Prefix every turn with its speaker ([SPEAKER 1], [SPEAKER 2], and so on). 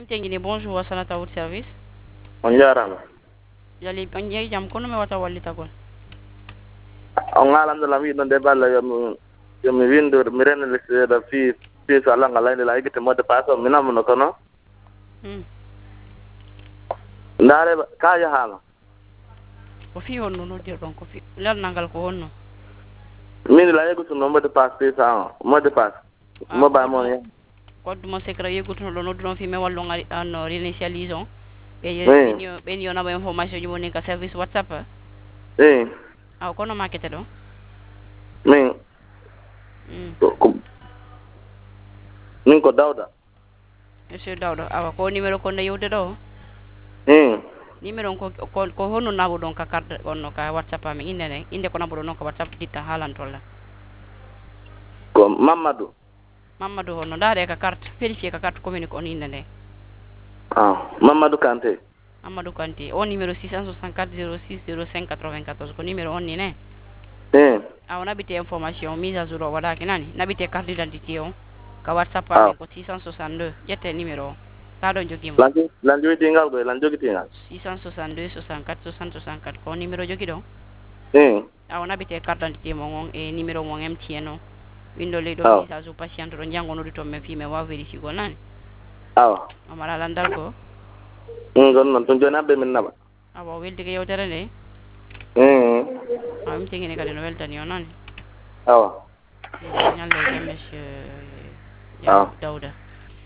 [SPEAKER 1] Tengini bonjour wasanata out service
[SPEAKER 2] on jarama
[SPEAKER 1] yali on jeyi jam kono mi wata wallitagol
[SPEAKER 2] on alhamdulillah mi ɗon de balla yomi windu mi renele seeɗa fi so allah ngal layde la yiggite mode passe o mi namuno kono ndaare ka yahama
[SPEAKER 1] ko fi honno noddirɗon ko fi lelnal ko honno
[SPEAKER 2] min la yeggutuno mode passe paysan o mode passe mobile mon
[SPEAKER 1] koddu mo secret yeggutuno ɗo nodduɗon fi mi wallu ngari anno réinitialise on ɓen yonamo information ji woni ka service whatsapp aw kono makete ɗo
[SPEAKER 2] min ko Dawda
[SPEAKER 1] monsieur Dawda awa ko numéro ko nde yewde ɗo numéro ko honno naabo ɗon ka carte onno ka whatsapp ami inde ko naabo ɗo noon ko whatsapp ditta haalantolla
[SPEAKER 2] ko Mamadou
[SPEAKER 1] honno ndaare ka carte vérifié ka carte communique on inde nde
[SPEAKER 2] Mamadou Kanté
[SPEAKER 1] o numéro 664 06 05 94 ko numéro on ni ne aw naɓite information mise à jour o waɗaki nani naɓite carte d'identité on ka whatsapp ami ko 662 ƴette numéro o kaɗon jogimo
[SPEAKER 2] lan jogitingal koy lan jogitingal
[SPEAKER 1] 662 64 60 64 ko numéro jogi ɗon aw naɓite carte d'identité mon on e numéro mon MTN o windo leyɗo mise à jour patiente ɗo janggonude toon men fimi waw vérifié gol nani
[SPEAKER 2] awa
[SPEAKER 1] omara landal ko
[SPEAKER 2] gon noon tun joni haɓɓe min naɓa
[SPEAKER 1] awa welti ko yewtere nde mi tegini kadi no weltani o nani
[SPEAKER 2] awa
[SPEAKER 1] ñalle jam monsieur Dawda